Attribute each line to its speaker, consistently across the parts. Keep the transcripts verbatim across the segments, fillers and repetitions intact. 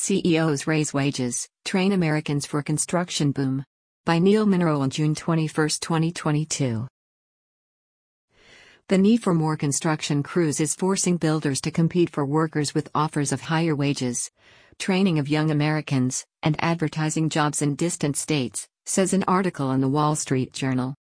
Speaker 1: C E Os Raise Wages, Train Americans for Construction Boom. By Neil Monroe on June twenty-first, twenty twenty-two. The need for more construction crews is forcing builders to compete for workers with offers of higher wages, training of young Americans, and advertising jobs in distant states, says an article in the Wall Street Journal.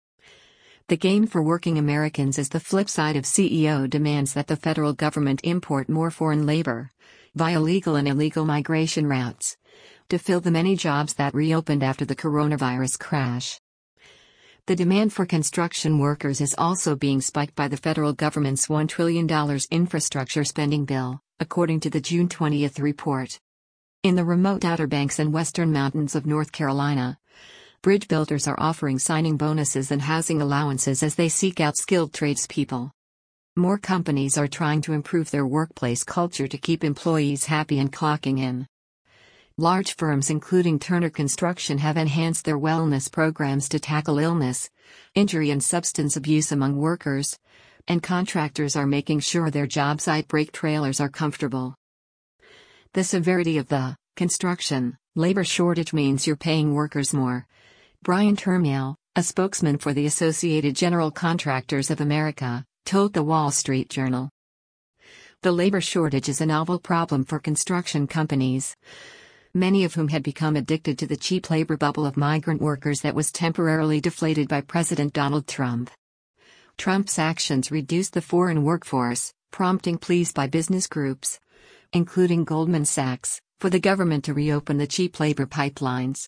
Speaker 1: The gain for working Americans is the flip side of C E O demands that the federal government import more foreign labor, via legal and illegal migration routes, to fill the many jobs that reopened after the coronavirus crash. The demand for construction workers is also being spiked by the federal government's one trillion dollars infrastructure spending bill, according to the June twentieth report. In the remote Outer Banks and western mountains of North Carolina, bridge builders are offering signing bonuses and housing allowances as they seek out skilled tradespeople. More companies are trying to improve their workplace culture to keep employees happy and clocking in. Large firms including Turner Construction have enhanced their wellness programs to tackle illness, injury and substance abuse among workers, and contractors are making sure their job site break trailers are comfortable. The severity of the construction labor shortage means you're paying workers more. Brian Termeil, a spokesman for the Associated General Contractors of America, told the Wall Street Journal. The labor shortage is a novel problem for construction companies, many of whom had become addicted to the cheap labor bubble of migrant workers that was temporarily deflated by President Donald Trump. Trump's actions reduced the foreign workforce, prompting pleas by business groups, including Goldman Sachs, for the government to reopen the cheap labor pipelines.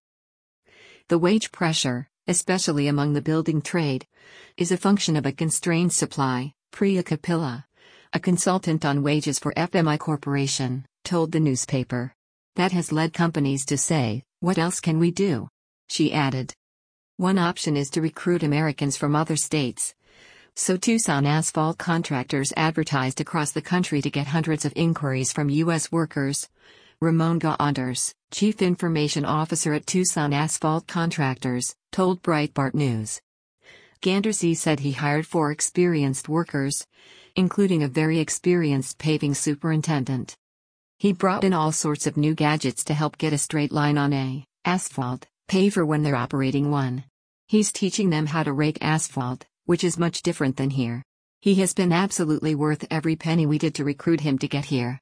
Speaker 1: The wage pressure, especially among the building trade, is a function of a constrained supply, Priya Kapila, a consultant on wages for F M I Corporation, told the newspaper. That has led companies to say, "What else can we do?" She added. One option is to recruit Americans from other states. So Tucson Asphalt Contractors advertised across the country to get hundreds of inquiries from U S workers. Ramon Gaunders, Chief Information Officer at Tucson Asphalt Contractors, told Breitbart News. Gaunders said he hired four experienced workers, including a very experienced paving superintendent. He brought in all sorts of new gadgets to help get a straight line on a asphalt paver when they're operating one. He's teaching them how to rake asphalt, which is much different than here. He has been absolutely worth every penny we did to recruit him to get here.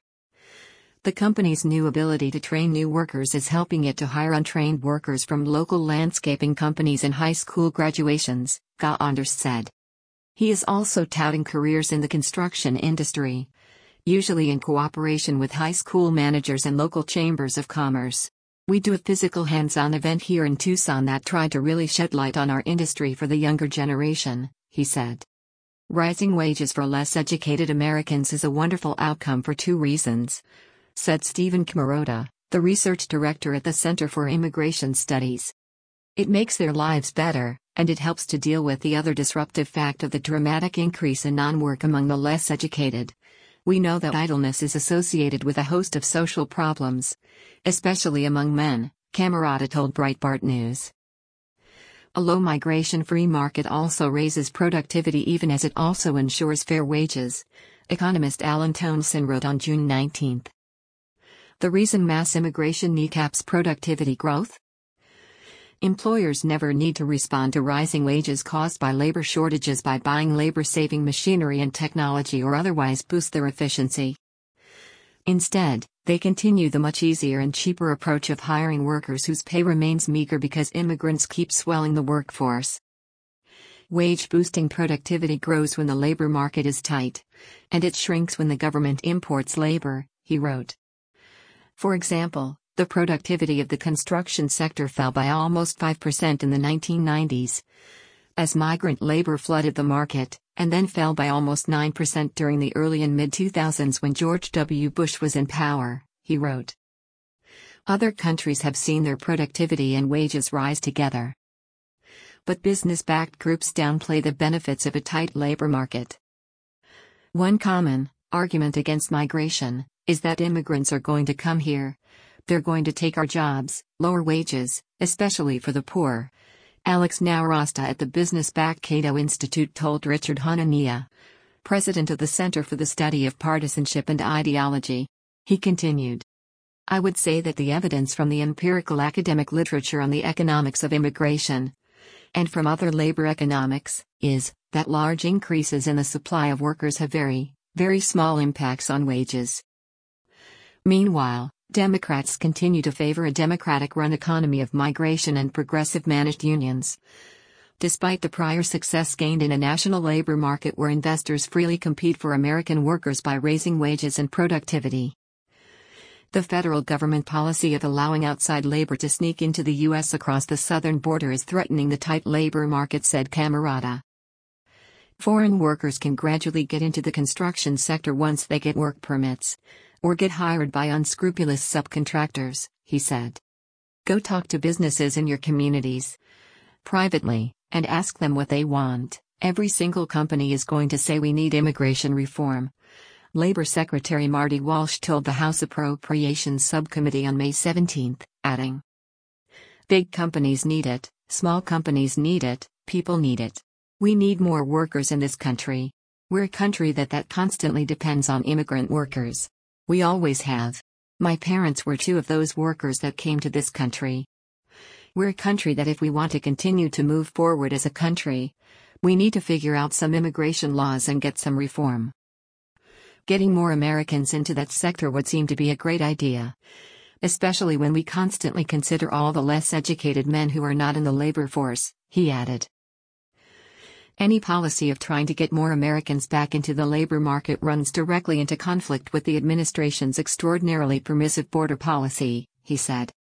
Speaker 1: The company's new ability to train new workers is helping it to hire untrained workers from local landscaping companies and high school graduations, Gaunders said. He is also touting careers in the construction industry, usually in cooperation with high school managers and local chambers of commerce. We do a physical hands-on event here in Tucson that tried to really shed light on our industry for the younger generation, he said. Rising wages for less educated Americans is a wonderful outcome for two reasons, said Stephen Camarota, the research director at the Center for Immigration Studies. It makes their lives better, and it helps to deal with the other disruptive fact of the dramatic increase in non-work among the less educated. We know that idleness is associated with a host of social problems, especially among men, Camarota told Breitbart News. A low migration-free market also raises productivity even as it also ensures fair wages, economist Alan Toneson wrote on June nineteenth. The reason mass immigration kneecaps productivity growth? Employers never need to respond to rising wages caused by labor shortages by buying labor-saving machinery and technology or otherwise boost their efficiency. Instead, they continue the much easier and cheaper approach of hiring workers whose pay remains meager because immigrants keep swelling the workforce. Wage-boosting productivity grows when the labor market is tight, and it shrinks when the government imports labor, he wrote. For example, the productivity of the construction sector fell by almost five percent in the nineteen nineties, as migrant labor flooded the market, and then fell by almost nine percent during the early and mid two thousands when George W. Bush was in power, he wrote. Other countries have seen their productivity and wages rise together. But business-backed groups downplay the benefits of a tight labor market. One common argument against migration is that immigrants are going to come here. They're going to take our jobs, lower wages, especially for the poor. Alex Nowrasteh at the business-backed Cato Institute told Richard Hanania, president of the Center for the Study of Partisanship and Ideology. He continued. I would say that the evidence from the empirical academic literature on the economics of immigration, and from other labor economics, is that large increases in the supply of workers have very, very small impacts on wages. Meanwhile, Democrats continue to favor a Democratic-run economy of migration and progressive managed unions. Despite the prior success gained in a national labor market where investors freely compete for American workers by raising wages and productivity, the federal government policy of allowing outside labor to sneak into the U S across the southern border is threatening the tight labor market, said Camerota. Foreign workers can gradually get into the construction sector once they get work permits, or get hired by unscrupulous subcontractors, he said. Go talk to businesses in your communities privately, and ask them what they want. Every single company is going to say we need immigration reform, Labor Secretary Marty Walsh told the House Appropriations Subcommittee on May seventeenth, adding, "Big companies need it, small companies need it, people need it. We need more workers in this country. We're a country that that constantly depends on immigrant workers. We always have. My parents were two of those workers that came to this country. We're a country that if we want to continue to move forward as a country, we need to figure out some immigration laws and get some reform." Getting more Americans into that sector would seem to be a great idea, especially when we constantly consider all the less educated men who are not in the labor force, he added. Any policy of trying to get more Americans back into the labor market runs directly into conflict with the administration's extraordinarily permissive border policy, he said.